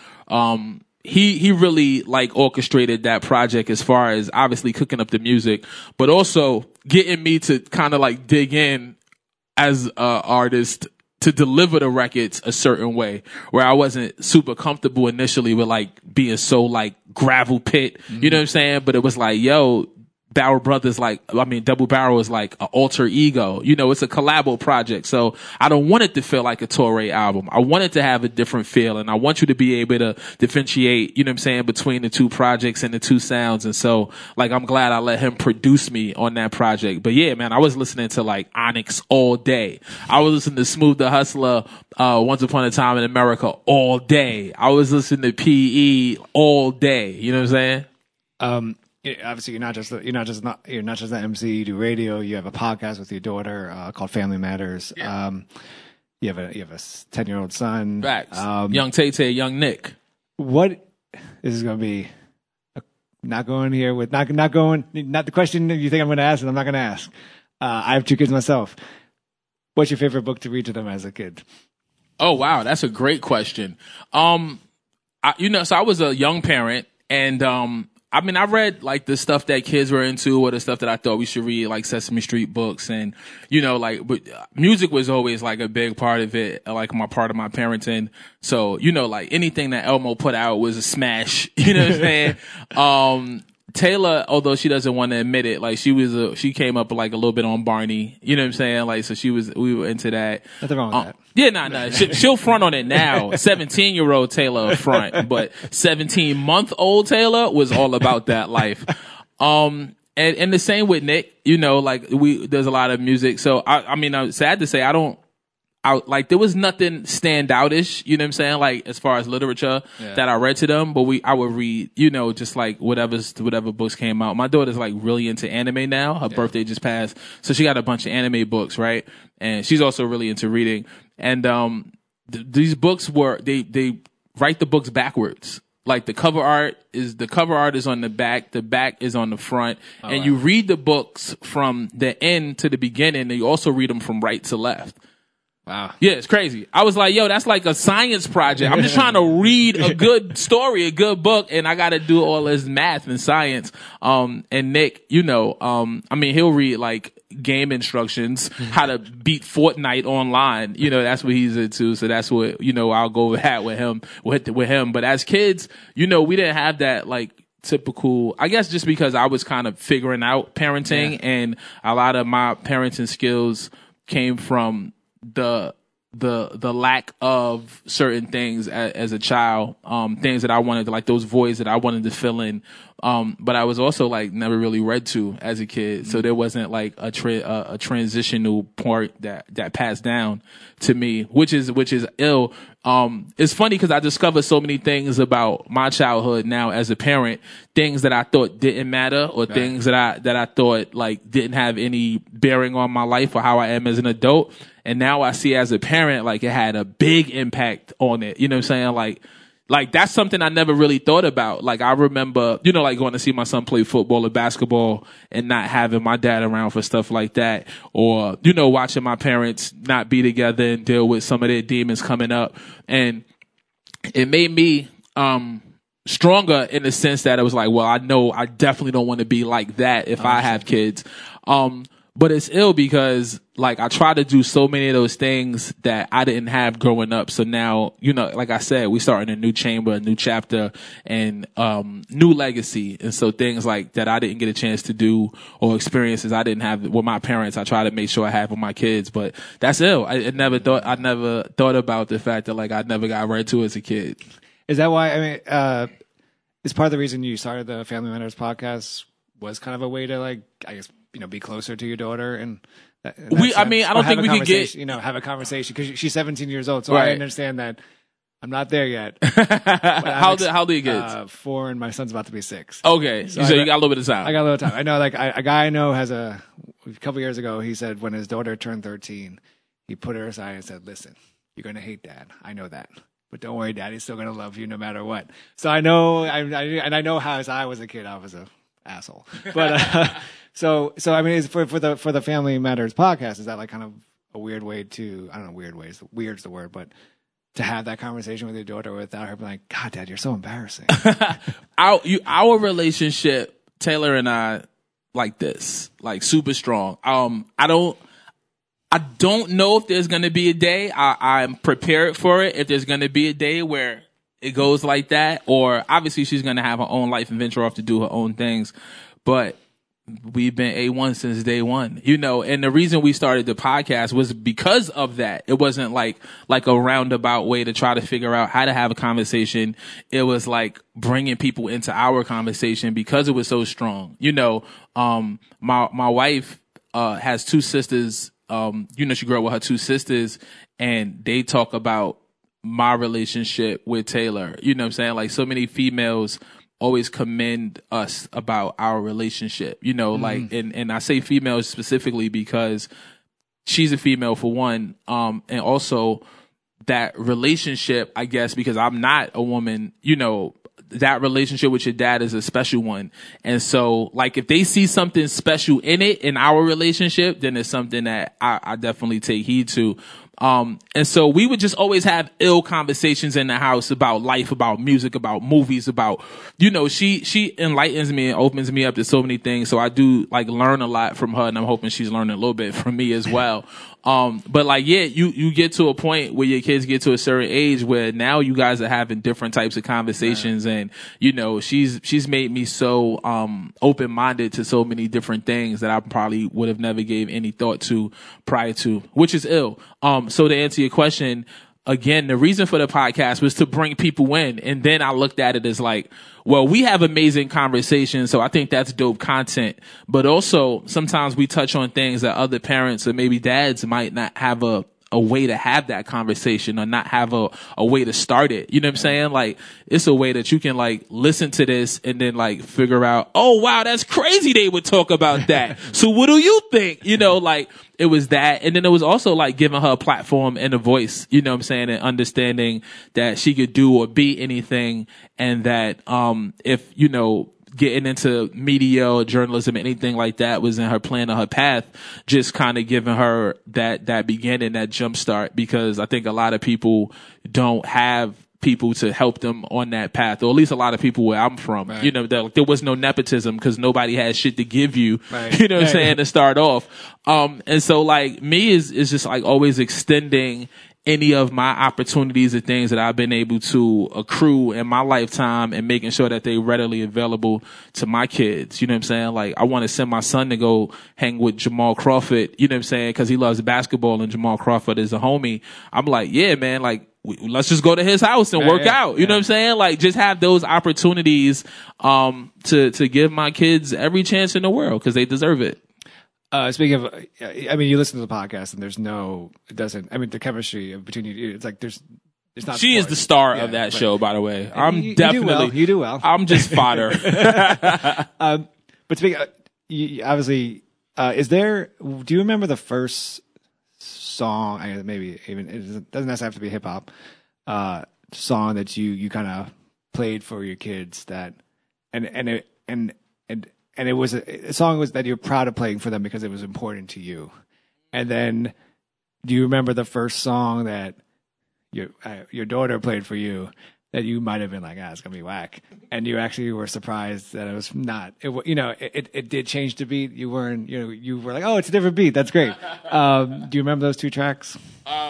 Speaker 2: he really like orchestrated that project as far as obviously cooking up the music, but also getting me to kind of like dig in as a artist to deliver the records a certain way where I wasn't super comfortable initially with like being so like gravel pit, you know what I'm saying? But it was like, yo, Barrel Brothers, Double Barrel is like an alter ego. You know, it's a collabo project. So I don't want it to feel like a Torre album. I want it to have a different feel and I want you to be able to differentiate, you know what I'm saying, between the two projects and the two sounds. And so like, I'm glad I let him produce me on that project. But yeah, man, I was listening to like Onyx all day. I was listening to Smooth the Hustler, Once Upon a Time in America all day. I was listening to PE all day. You know what I'm saying?
Speaker 1: Obviously, you're not just the MC. You do radio. You have a podcast with your daughter called Family Matters. Yeah. You have a 10-year-old son.
Speaker 2: Facts. Young Tay, young Nick.
Speaker 1: What this is going to be? Not going here with not the question you think I'm going to ask, and I'm not going to ask. I have 2 kids myself. What's your favorite book to read to them as a kid?
Speaker 2: Oh wow, that's a great question. So I was a young parent, and I read like the stuff that kids were into or the stuff that I thought we should read, like Sesame Street books. And, you know, but music was always like a big part of it, like part of my parenting. So, you know, like anything that Elmo put out was a smash. You know what I'm saying? Taylor, although she doesn't want to admit it, like she came up like a little bit on Barney. You know what I'm saying? Like, so we were into that.
Speaker 1: Nothing wrong with that.
Speaker 2: Yeah, nah. She'll front on it now. 17-year-old Taylor front, but 17-month-old Taylor was all about that life. And the same with Nick, you know, like there's a lot of music. So I'm sad to say there was nothing standoutish, you know what I'm saying? Like as far as literature that I read to them, but I would read, you know, just like whatever books came out. My daughter's like really into anime now. Her birthday just passed. So she got a bunch of anime books, right? And she's also really into reading. And, these books they write the books backwards. Like the cover art is on the back is on the front. Oh, and you read the books from the end to the beginning and you also read them from right to left.
Speaker 1: Wow.
Speaker 2: Yeah, it's crazy. I was like, yo, that's like a science project. I'm just trying to read a good story, a good book, and I got to do all this math and science. And Nick, I mean, he'll read like game instructions, how to beat Fortnite online. That's what he's into. So that's what, I'll go with that with him. But as kids, we didn't have that like typical, I guess just because I was kind of figuring out parenting, and a lot of my parenting skills came from the lack of certain things as a child, things that I wanted to, like those voids that I wanted to fill in. But I was also like never really read to as a kid. So there wasn't like a transitional part that passed down to me, which is ill. It's funny because I discovered so many things about my childhood now as a parent, things that I thought didn't matter, or things that I thought like didn't have any bearing on my life or how I am as an adult. And now I see as a parent, like it had a big impact on it. You know what I'm saying? Like that's something I never really thought about. Like I remember, like going to see my son play football or basketball and not having my dad around for stuff like that. Or, watching my parents not be together and deal with some of their demons coming up. And it made me, stronger in the sense that it was like, well, I know I definitely don't want to be like that if I have kids. But it's ill because like I try to do so many of those things that I didn't have growing up. So now, like I said, we start in a new chamber, a new chapter, and new legacy. And so things like that I didn't get a chance to do, or experiences I didn't have with my parents, I try to make sure I have with my kids. But that's ill. I never thought about the fact that like I never got read to as a kid.
Speaker 1: Is that why? I mean, is part of the reason you started the Family Matters podcast was kind of a way to like, I guess, be closer to your daughter, and I don't think we could get, have a conversation because she's 17 years old. So right. I understand that I'm not there yet.
Speaker 2: How old are you kids?
Speaker 1: 4, and my son's about to be 6.
Speaker 2: Okay. So you got a little bit of time.
Speaker 1: I got a little time. I know, like a guy I know has a couple years ago, he said when his daughter turned 13, he put her aside and said, listen, you're going to hate dad. I know that. But don't worry, daddy's still going to love you no matter what. So I know, I know how as I was a kid, I was a asshole. But, So I mean, is for the Family Matters podcast, is that like kind of a weird way to, I don't know, weird's the word, but to have that conversation with your daughter without her being like, God, Dad, you're so embarrassing.
Speaker 2: Our relationship, Taylor and I, like this, like super strong. I don't know if there's going to be a day. I'm prepared for it. If there's going to be a day where it goes like that, or obviously she's going to have her own life and venture off to do her own things, but we've been A1 since day one, and the reason we started the podcast was because of that. It wasn't like a roundabout way to try to figure out how to have a conversation. It was like bringing people into our conversation because it was so strong. My wife, has 2 sisters. She grew up with her 2 sisters, and they talk about my relationship with Taylor. You know what I'm saying? Like so many females always commend us about our relationship, like, and I say females specifically because she's a female for one. And also that relationship, I guess, because I'm not a woman, that relationship with your dad is a special one. And so like, if they see something special in it, in our relationship, then it's something that I definitely take heed to. And so we would just always have ill conversations in the house about life, about music, about movies, about, she enlightens me and opens me up to so many things. So I do like learn a lot from her, and I'm hoping she's learning a little bit from me as well. But like, yeah, you get to a point where your kids get to a certain age where now you guys are having different types of conversations. Right. And, she's made me so, open-minded to so many different things that I probably would have never gave any thought to prior to, which is ill. So to answer your question, again, the reason for the podcast was to bring people in. And then I looked at it as like, well, we have amazing conversations, so I think that's dope content. But also, sometimes we touch on things that other parents or maybe dads might not have a way to have that conversation, or not have a way to start it. You know what I'm saying? Like, it's a way that you can like listen to this and then like figure out, oh wow, that's crazy they would talk about that. So what do you think? Like it was that. And then it was also like giving her a platform and a voice, you know what I'm saying? And understanding that she could do or be anything. And that, if, getting into media or journalism, anything like that was in her plan or her path, just kind of giving her that beginning, that jump start, because I think a lot of people don't have people to help them on that path, or at least a lot of people where I'm from.
Speaker 1: Right.
Speaker 2: You know, there was no nepotism because nobody had shit to give you,
Speaker 1: Right.
Speaker 2: you know what I'm saying, to start off. And so like me is just like always extending any of my opportunities and things that I've been able to accrue in my lifetime and making sure that they're readily available to my kids. You know what I'm saying? Like, I want to send my son to go hang with Jamal Crawford, you know what I'm saying? Cause he loves basketball and Jamal Crawford is a homie. I'm like, yeah, man, like, let's just go to his house and work out. You know what I'm saying? Like, just have those opportunities, to give my kids every chance in the world because they deserve it.
Speaker 1: Speaking of, I mean, you listen to the podcast and the chemistry between you, it's like it's not.
Speaker 2: She is the star of that show, by the way.
Speaker 1: You do well.
Speaker 2: I'm just fodder.
Speaker 1: But speaking of, obviously, do you remember the first song, maybe even, it doesn't necessarily have to be hip hop, song that you kind of played for your kids and it was a song that you're proud of playing for them because it was important to you. And then, do you remember the first song that your daughter played for you that you might have been like, it's gonna be whack, and you actually were surprised that it was not? It did change the beat. You weren't, you were like, oh, it's a different beat. That's great. Do you remember those two tracks?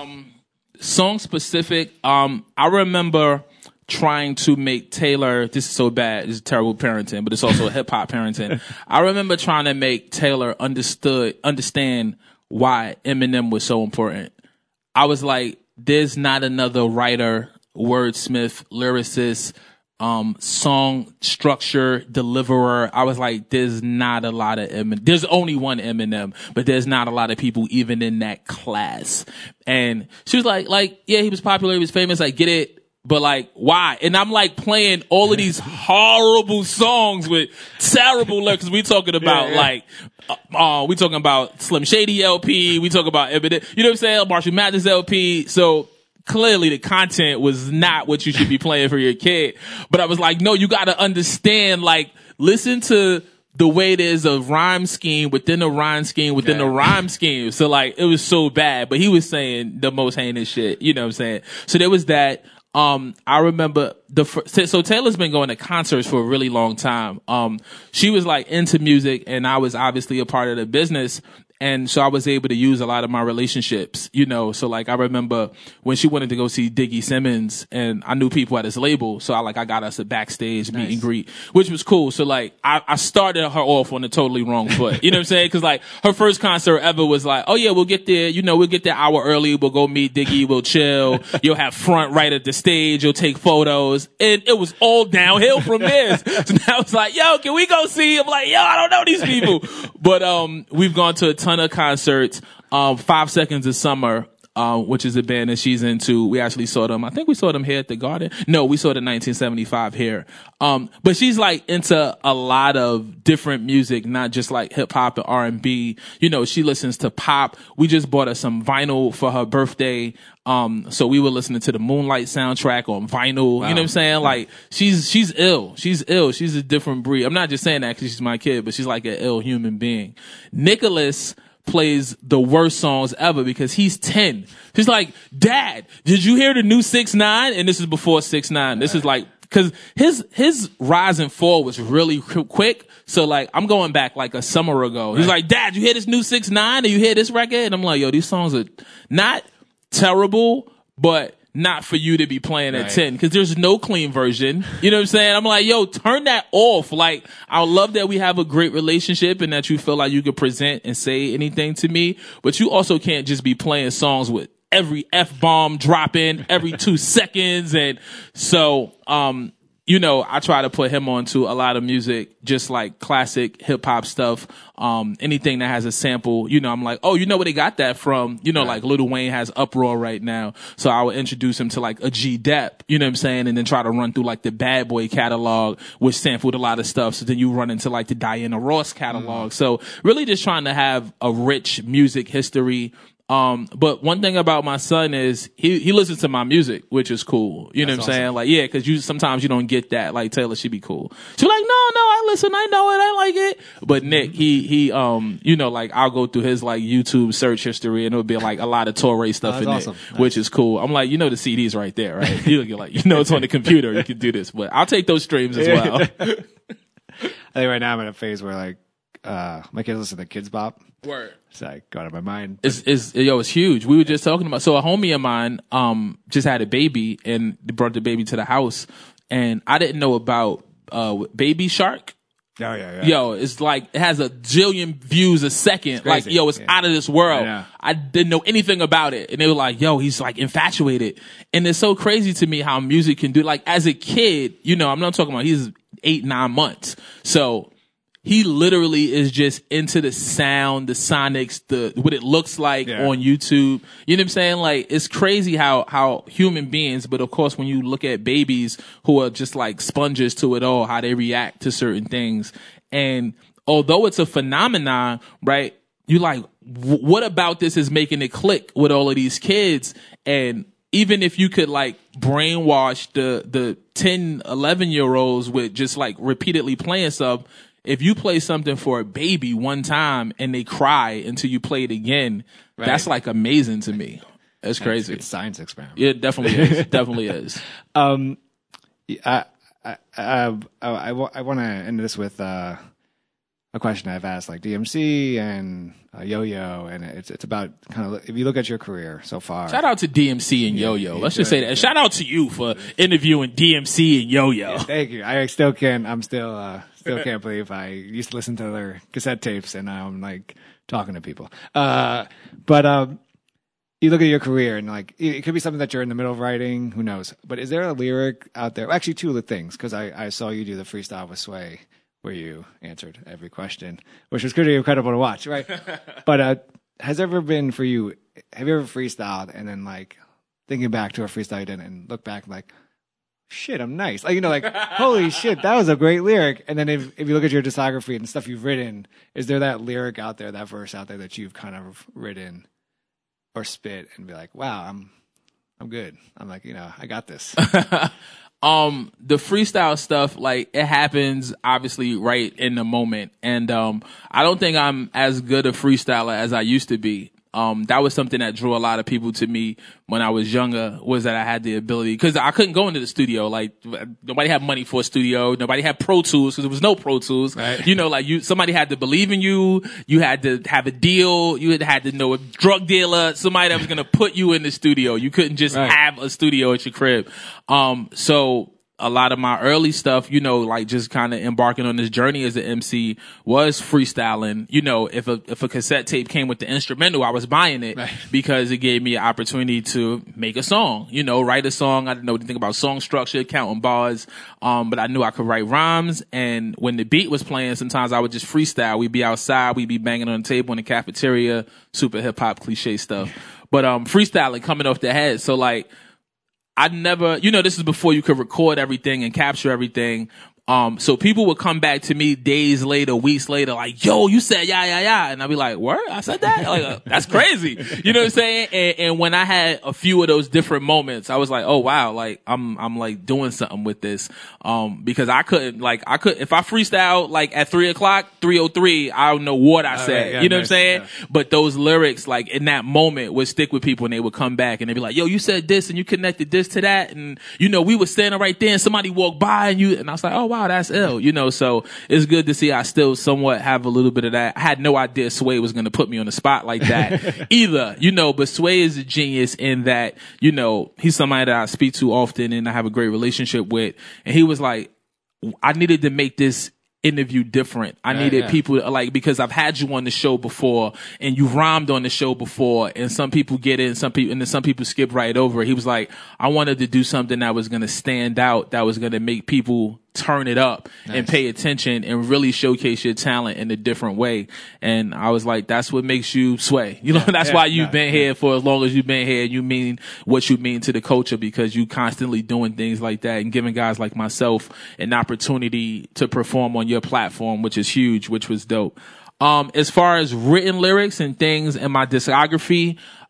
Speaker 2: Song specific. I remember trying to make Taylor, this is so bad, this is terrible parenting, but it's also hip hop parenting. I remember trying to make Taylor understand why Eminem was so important. I was like, there's not another writer, wordsmith, lyricist, song structure, deliverer. I was like, there's not a lot of Eminem. There's only one Eminem, but there's not a lot of people even in that class. And she was like, yeah, he was popular, he was famous, I get it. But like, why? And I'm like playing all of these horrible songs with terrible lyrics. We talking about we talking about Slim Shady LP. We talking about Eminem. You know what I'm saying? Marshall Mathers LP. So clearly the content was not what you should be playing for your kid. But I was like, no, you got to understand, like, listen to the way there's a rhyme scheme within a rhyme scheme within a rhyme scheme. So like, it was so bad, but he was saying the most heinous shit. You know what I'm saying? So there was that. I remember so Taylor's been going to concerts for a really long time. She was like into music and I was obviously a part of the business. And so I was able to use a lot of my relationships, so like I remember when she wanted to go see Diggy Simmons and I knew people at his label. So I got us a backstage meet and greet, which was cool. So like I started her off on a totally wrong foot. You know what I'm saying? Cause like her first concert ever was like, oh yeah, we'll get there. We'll get there hour early. We'll go meet Diggy. We'll chill. You'll have front right at the stage. You'll take photos. And it was all downhill from there. So now I was like, yo, can we go see him? Like, yo, I don't know these people. But, we've gone to a ton of concerts. 5 Seconds of Summer, which is a band that she's into. We actually saw them. I think we saw them here at the Garden. No, we saw the 1975 here. But she's like into a lot of different music, not just like hip hop and R&B. She listens to pop. We just bought her some vinyl for her birthday. So we were listening to the Moonlight soundtrack on vinyl. Wow. You know what I'm saying? Like, she's ill. She's ill. She's a different breed. I'm not just saying that because she's my kid, but she's like an ill human being. Nicholas plays the worst songs ever because he's 10. He's like, Dad, did you hear the new 6ix9ine? And this is before 6ix9ine. This is like, cause his rise and fall was really quick. So like, I'm going back like a summer ago. He's like, Dad, you hear this new 6ix9ine? Do you hear this record? And I'm like, yo, these songs are not terrible, but not for you to be playing at 10 because there's no clean version. You know what I'm saying? I'm like, yo, turn that off. Like, I love that we have a great relationship and that you feel like you could present and say anything to me, but you also can't just be playing songs with every F-bomb dropping every 2 seconds. And so, I try to put him onto a lot of music, just like classic hip hop stuff. Anything that has a sample, I'm like, oh, where they got that from? Like Lil Wayne has Uproar right now. So I would introduce him to like a G-Dep, you know what I'm saying? And then try to run through like the Bad Boy catalog, which sampled a lot of stuff. So then you run into like the Diana Ross catalog. So really just trying to have a rich music history. But one thing about my son is he listens to my music, which is cool. You know what I'm saying? Like, yeah, cause sometimes you don't get that. Like Taylor, she be cool. She's like, no, I listen. I know it. I like it. But Nick, he, you know, like I'll go through his like YouTube search history and it'll be like a lot of Torre stuff in it, which is cool. I'm like, you know, the CD's right there, right? You're like, you know, it's on the computer. You can do this, but I'll take those streams as well.
Speaker 1: I think right now I'm in a phase where like, my kids listen to Kids Bop.
Speaker 2: Word.
Speaker 1: It's like got out of my mind.
Speaker 2: It's huge. We were just talking about, so a homie of mine, just had a baby and they brought the baby to the house and I didn't know about, Baby Shark.
Speaker 1: Oh yeah.
Speaker 2: Yo, it's like, it has a jillion views a second. Like, yo, it's out of this world. I didn't know anything about it. And they were like, yo, he's like infatuated. And it's so crazy to me how music can do, like as a kid, you know, I'm not talking about, he's 8-9 months. So, he literally is just into the sound, the sonics, what it looks like on YouTube. You know what I'm saying? Like, it's crazy how human beings, but of course, when you look at babies who are just like sponges to it all, how they react to certain things. And although it's a phenomenon, right? You like, what about this is making it click with all of these kids? And even if you could like brainwash the 10, 11-year-olds with just like repeatedly playing stuff, if you play something for a baby one time and they cry until you play it again, that's like amazing to me. That's crazy.
Speaker 1: It's a science experiment.
Speaker 2: Yeah, it definitely is. Definitely is.
Speaker 1: I want to end this with a question I've asked like DMC and Yo-Yo, and it's about kind of if you look at your career so far.
Speaker 2: Shout out to DMC and Yo-Yo. Let's just say that. Shout out to you for interviewing DMC and Yo-Yo.
Speaker 1: Yeah, thank you. I still can't. I'm still can't believe I used to listen to their cassette tapes, and now I'm like talking to people. But you look at your career, and like it could be something that you're in the middle of writing. Who knows? But is there a lyric out there? Well, actually, two of the things, because I saw you do the freestyle with Sway, where you answered every question, which was pretty incredible to watch, right? But has ever been for you, have you ever freestyled and then like thinking back to a freestyle you did and look back like, shit, I'm nice. Like, you know, like, holy shit, that was a great lyric. And then if you look at your discography and stuff you've written, is there that lyric out there, that verse out there that you've kind of written or spit and be like, wow, I'm good. I'm like, you know, I got this.
Speaker 2: The freestyle stuff, like it happens obviously right in the moment. And, I don't think I'm as good a freestyler as I used to be. That was something that drew a lot of people to me when I was younger, was that I had the ability, cause I couldn't go into the studio. Like nobody had money for a studio. Nobody had Pro Tools, cause there was no Pro Tools. Right. You know, like somebody had to believe in you. You had to have a deal. You had to know a drug dealer, somebody that was going to put you in the studio. You couldn't just have a studio at your crib. So a lot of my early stuff, you know, like just kind of embarking on this journey as an MC was freestyling. You know, if a cassette tape came with the instrumental, I was buying it because it gave me an opportunity to make a song, you know, write a song. I didn't know anything about song structure, counting bars. But I knew I could write rhymes. And when the beat was playing, sometimes I would just freestyle. We'd be outside. We'd be banging on the table in the cafeteria, super hip hop cliche stuff. But, freestyling coming off the head. So like, I never, you know, this is before you could record everything and capture everything. So people would come back to me days later, weeks later, like, yo, you said, yeah. And I'd be like, word? I said that? Like, that's crazy. You know what I'm saying? And when I had a few of those different moments, I was like, oh wow, like, I'm like doing something with this. Because I could, if I freestyle like at 3:00, 3:03, I don't know what I said. You know what I'm saying? Yeah. But those lyrics, like in that moment would stick with people and they would come back and they'd be like, yo, you said this and you connected this to that. And, you know, we were standing right there and somebody walked by and I was like, oh wow, that's ill, you know, so it's good to see I still somewhat have a little bit of that. I had no idea Sway was going to put me on the spot like that either, you know, but Sway is a genius in that, you know, he's somebody that I speak to often and I have a great relationship with. And he was like, I needed to make this interview different. I needed people to, like, because I've had you on the show before and you rhymed on the show before and some people get it and some people skip right over it. He was like, I wanted to do something that was going to stand out, that was going to make people turn it up and pay attention and really showcase your talent in a different way. And I was like, that's what makes you Sway. You know, that's why you've been here for as long as you've been here. You mean what you mean to the culture because you constantly doing things like that and giving guys like myself an opportunity to perform on your platform, which is huge, which was dope. As far as written lyrics and things in my discography,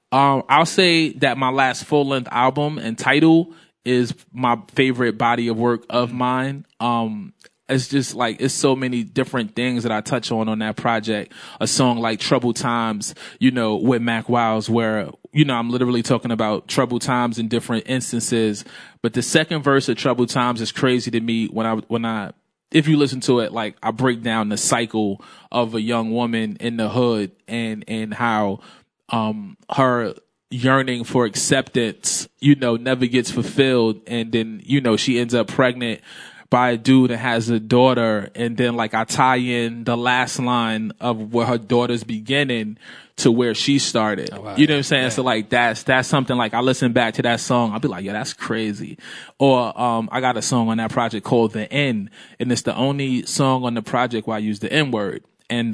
Speaker 2: I'll say that my last full-length album and title is my favorite body of work of mine. It's just like, it's so many different things that I touch on that project. A song like Troubled Times, with Mac Wiles, where, I'm literally talking about troubled times in different instances. But the second verse of Troubled Times is crazy to me if you listen to it, like, I break down the cycle of a young woman in the hood and how, her yearning for acceptance, never gets fulfilled. And then, she ends up pregnant by a dude that has a daughter. And then, like, I tie in the last line of where her daughter's beginning to where she started. Oh, wow. You know what I'm saying? Yeah. So, like, that's something, like, I listen back to that song, I'll be like, yeah, that's crazy. Or, I got a song on that project called The N, and it's the only song on the project where I use the N word. And,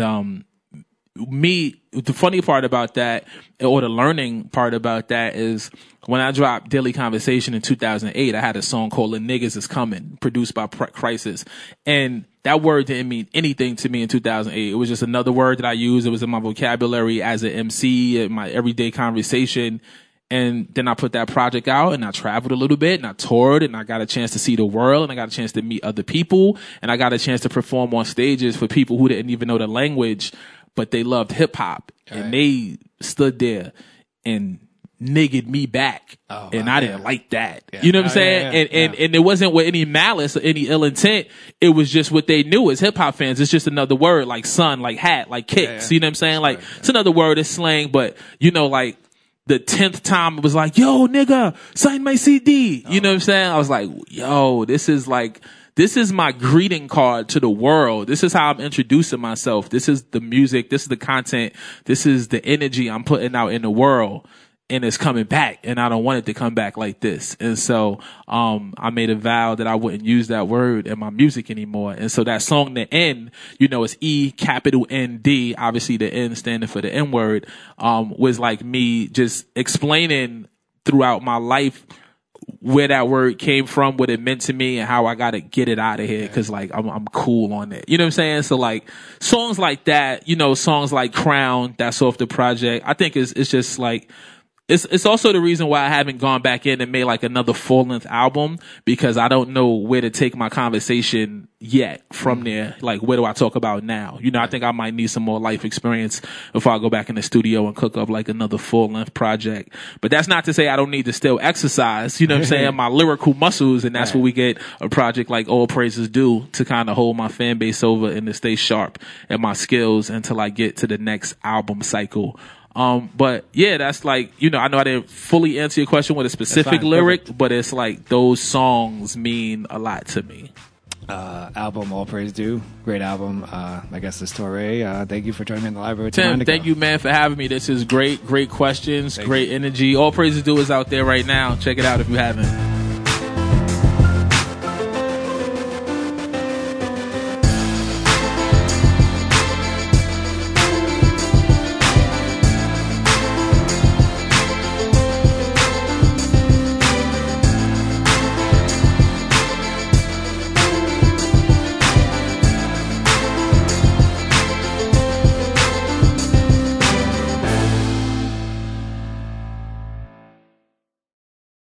Speaker 2: the funny part about that, or the learning part about that, is when I dropped Daily Conversation in 2008, I had a song called "The Niggas Is Coming," produced by Crisis. And that word didn't mean anything to me in 2008. It was just another word that I used. It was in my vocabulary as an MC, in my everyday conversation. And then I put that project out, and I traveled a little bit, and I toured, and I got a chance to see the world, and I got a chance to meet other people, and I got a chance to perform on stages for people who didn't even know the language, but they loved hip hop. Right. And they stood there and niggered me back. Oh, and I didn't like that. Yeah. You know what I'm saying? And it wasn't with any malice or any ill intent. It was just what they knew as hip hop fans. It's just another word, like son, like hat, like kicks. You know what I'm saying? Like, it's another word, it's slang, but like, the 10th time it was like, yo, nigga, sign my CD. You know what I'm saying? I was like, yo, this is my greeting card to the world. This is how I'm introducing myself. This is the music. This is the content. This is the energy I'm putting out in the world. And it's coming back. And I don't want it to come back like this. And so, I made a vow that I wouldn't use that word in my music anymore. And so that song, The N, it's E-capital-N-D, obviously the N standing for the N word, was like me just explaining throughout my life where that word came from, what it meant to me, and how I gotta get it out of here, cause like I'm cool on it. You know what I'm saying? So like songs like that, songs like Crown, that's off the project. I think it's just like, it's also the reason why I haven't gone back in and made like another full-length album, because I don't know where to take my conversation yet from there. Like, where do I talk about now? I think I might need some more life experience before I go back in the studio and cook up like another full-length project. But that's not to say I don't need to still exercise, you know what I'm saying, my lyrical muscles, and that's what we get a project like All Praises Due to kind of hold my fan base over and to stay sharp at my skills until I get to the next album cycle. But yeah, that's like, I know I didn't fully answer your question with a specific lyric, perfect. But it's like those songs mean a lot to me.
Speaker 1: Album All Praise Due, great album. I guess this Torre. Thank you for joining me in the library.
Speaker 2: Tim, thank you, man, for having me. This is great questions, great energy. All Praises Due is out there right now. Check it out if you haven't.